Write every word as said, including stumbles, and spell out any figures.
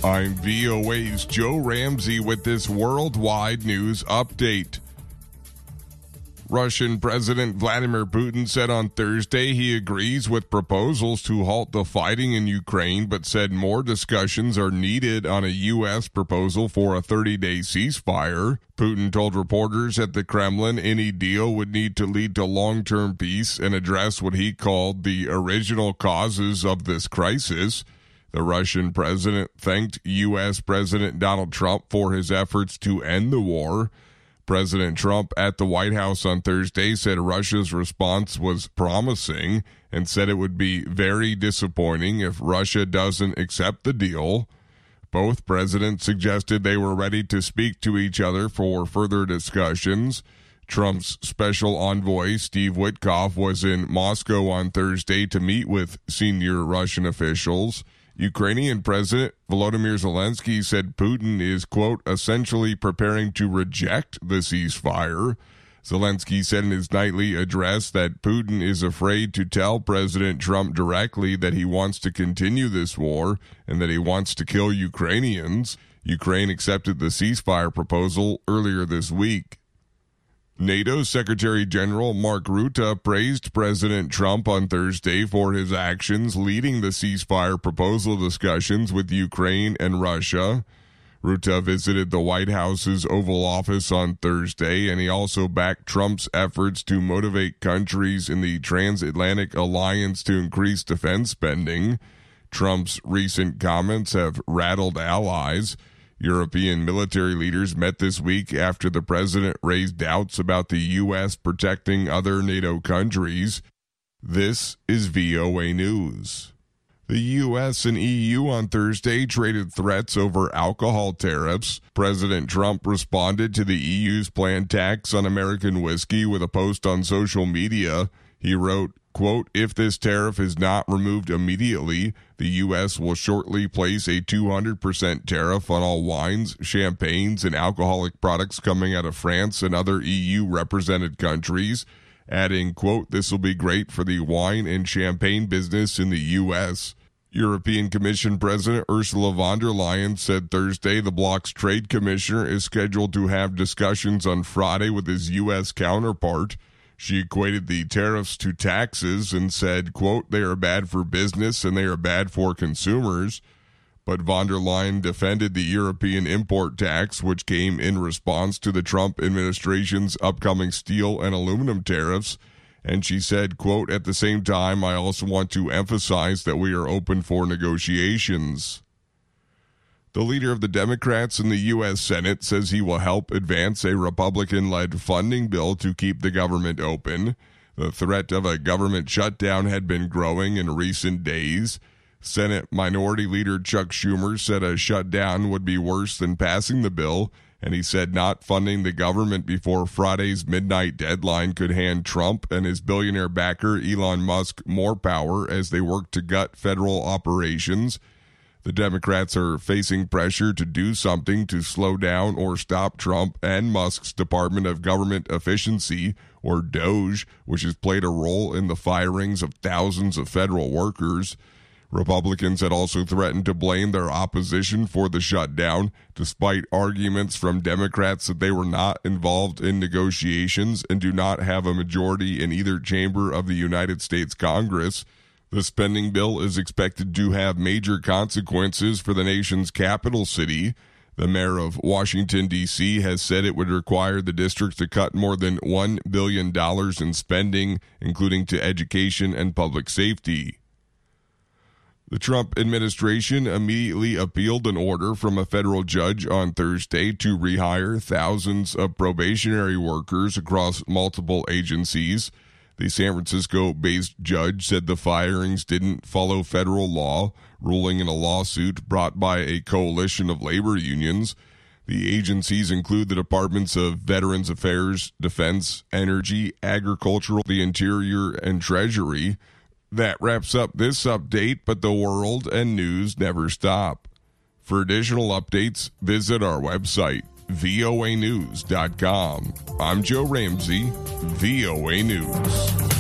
I'm V O A's Joe Ramsey with this worldwide news update. Russian President Vladimir Putin said on Thursday he agrees with proposals to halt the fighting in Ukraine, but said more discussions are needed on a U S proposal for a thirty-day ceasefire. Putin told reporters at the Kremlin any deal would need to lead to long-term peace and address what he called the original causes of this crisis. The Russian president thanked U S President Donald Trump for his efforts to end the war. President Trump at the White House on Thursday said Russia's response was promising and said it would be very disappointing if Russia doesn't accept the deal. Both presidents suggested they were ready to speak to each other for further discussions. Trump's special envoy, Steve Witkoff, was in Moscow on Thursday to meet with senior Russian officials. Ukrainian President Volodymyr Zelensky said Putin is, quote, essentially preparing to reject the ceasefire. Zelensky said in his nightly address that Putin is afraid to tell President Trump directly that he wants to continue this war and that he wants to kill Ukrainians. Ukraine accepted the ceasefire proposal earlier this week. NATO Secretary General Mark Rutte praised President Trump on Thursday for his actions leading the ceasefire proposal discussions with Ukraine and Russia. Rutte visited the White House's Oval Office on Thursday, and he also backed Trump's efforts to motivate countries in the transatlantic alliance to increase defense spending. Trump's recent comments have rattled allies. European military leaders met this week after the president raised doubts about the U S protecting other NATO countries. This is V O A News. The U S and E U on Thursday traded threats over alcohol tariffs. President Trump responded to the E U's planned tax on American whiskey with a post on social media. He wrote, quote, if this tariff is not removed immediately, the U S will shortly place a two hundred percent tariff on all wines, champagnes, and alcoholic products coming out of France and other E U-represented countries, adding, quote, this will be great for the wine and champagne business in the U S. European Commission President Ursula von der Leyen said Thursday the bloc's trade commissioner is scheduled to have discussions on Friday with his U S counterpart. She equated the tariffs to taxes and said, quote, they are bad for business and they are bad for consumers. But von der Leyen defended the European import tax, which came in response to the Trump administration's upcoming steel and aluminum tariffs. And she said, quote, at the same time, I also want to emphasize that we are open for negotiations. The leader of the Democrats in the U S Senate says he will help advance a Republican-led funding bill to keep the government open. The threat of a government shutdown had been growing in recent days. Senate Minority Leader Chuck Schumer said a shutdown would be worse than passing the bill, and he said not funding the government before Friday's midnight deadline could hand Trump and his billionaire backer Elon Musk more power as they work to gut federal operations. The Democrats are facing pressure to do something to slow down or stop Trump and Musk's Department of Government Efficiency, or DOGE, which has played a role in the firings of thousands of federal workers. Republicans had also threatened to blame their opposition for the shutdown, despite arguments from Democrats that they were not involved in negotiations and do not have a majority in either chamber of the United States Congress. The spending bill is expected to have major consequences for the nation's capital city. The mayor of Washington, D C has said it would require the district to cut more than one billion dollars in spending, including to education and public safety. The Trump administration immediately appealed an order from a federal judge on Thursday to rehire thousands of probationary workers across multiple agencies. The San Francisco-based judge said the firings didn't follow federal law, ruling in a lawsuit brought by a coalition of labor unions. The agencies include the Departments of Veterans Affairs, Defense, Energy, Agricultural, the Interior, and Treasury. That wraps up this update, but the world and news never stop. For additional updates, visit our website, V O A news dot com. I'm Joe Ramsey, V O A News.